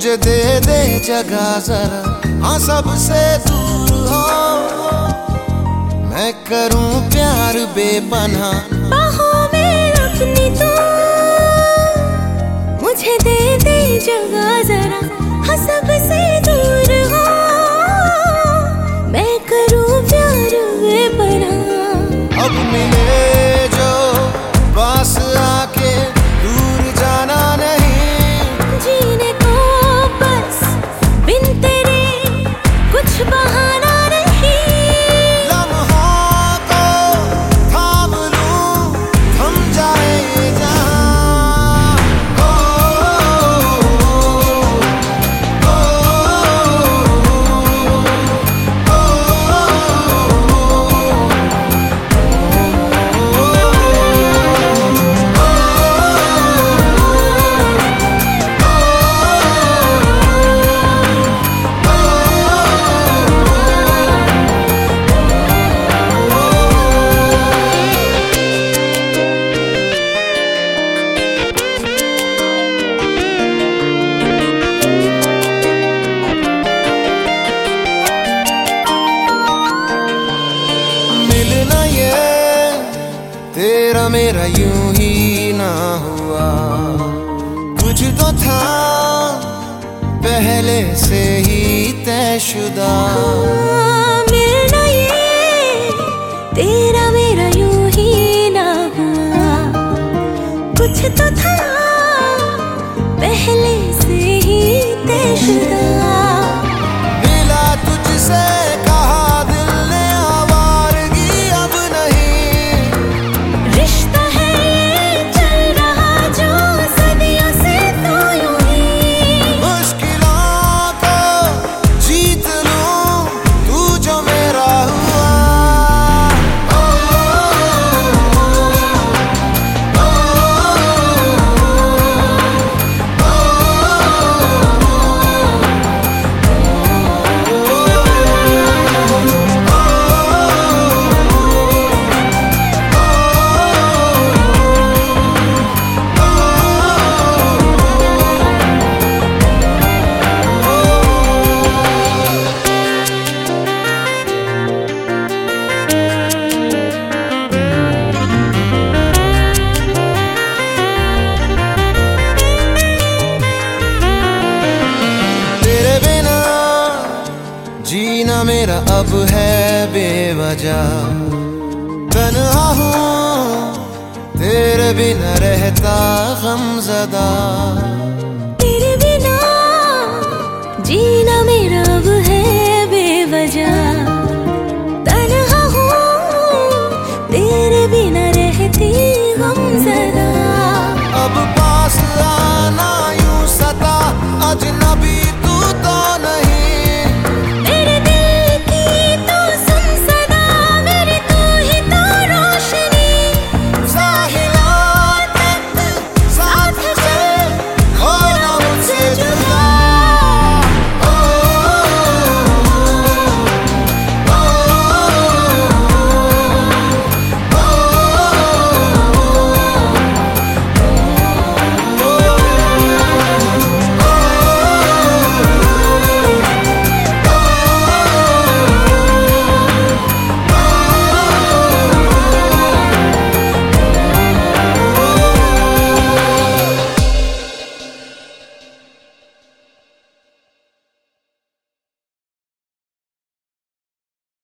मुझे दे दे जगह जरा, हाँ सबसे दूर हो। मैं करूं प्यार बेपनाह, बाहों में अपनी तू मुझे दे दे जगह जरा, हाँ सबसे दूर हो। मैं करूं प्यार बेपनाह। अब मिले जो पास आके दूर जाना नहीं, जीने को बस बिन तेरे कुछ बहाना नहीं। लम्हों को थाम लूं, थम जाए जहां। तेरा मेरा यूं ही ना हुआ, कुछ तो था पहले से ही तयशुदा। मिलना ये तेरा मेरा यूं ही ना हुआ, कुछ तो था पहले से ही तयशुदा। मिला तुझसे कहा दिल ने आवारगी अब नहीं, रिश्ता है ये चल रहा जो सदियों से तो यूं ही। मुश्किलों को जीत लूं तू जो मेरा हुआ। जीना मेरा अब है बेवजह, तन्हा हूँ तेरे बिना रहता गमज़दा।